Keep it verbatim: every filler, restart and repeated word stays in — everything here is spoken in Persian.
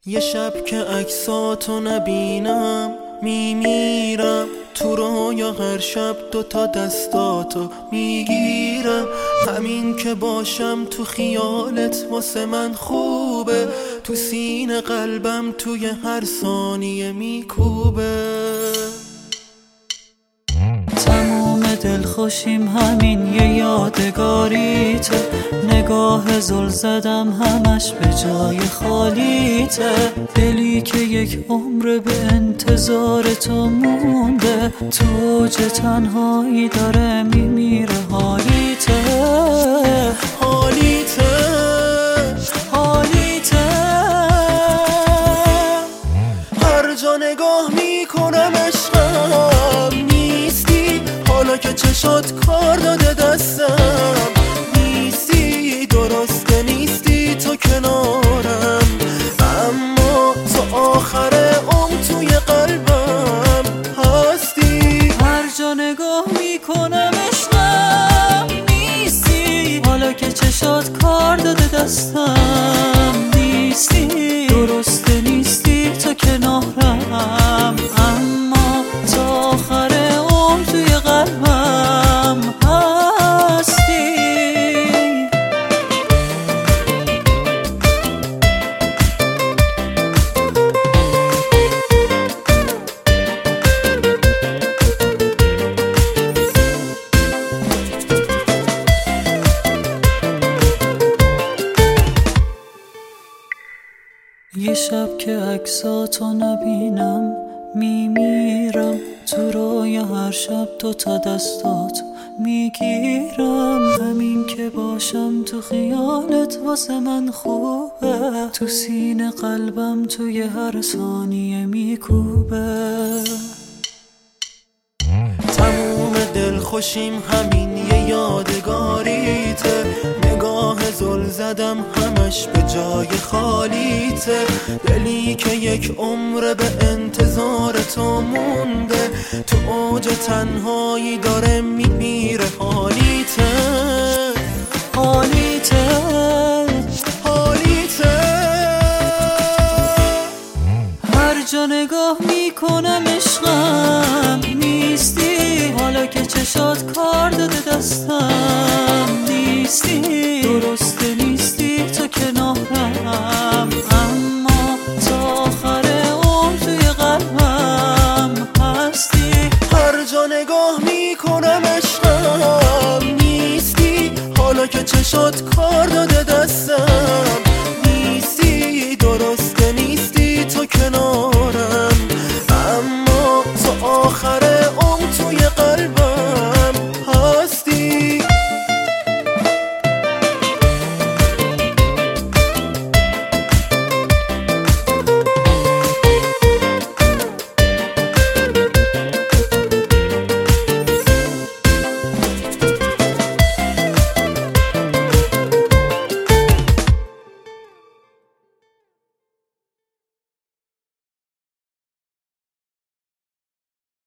یه شب که عکساتو نبینم میمیرم، تو رویا هر شب دوتا دستاتو میگیرم. همین که باشم تو خیالت واسه من خوبه، تو سینه قلبم توی هر ثانیه میکوبه. تموم دلخوشیم همین یه یادگاریته، نگاه زل زدم همش به جای خالیته. دلی که یک عمر به انتظار تو مونده، تو اوج تنهایی داره میمیره. حالیته حالیته حالیته هر جا نگاه میکنم عشقم نیستی، حالا که چشات کار داده دستم نیستی. درسته نیستی تو کنارم، اما تو آخر عمر توی قلبم هستی. هر جا نگاه میکنم عشقم نیستی، حالا که چشات کار داده دستم نیستی. درسته نیستی تو کنارم، اما تا آخر عمر توی قلبم هستی. یه شب که عکساتو نبینم میمیرم، تو رویا هر شب دوتا دستات میگیرم. همین که باشم تو خیالت واسه من خوبه، تو سینه قلبم توی هر ثانیه میکوبه. تموم دلخوشیم همین یه یادگاریته، نگاه زل زدم همش به جای خالیته. دلی که یک عمر به انتظار تو مونده، تو اوج تنهایی داره میمیره. حالیته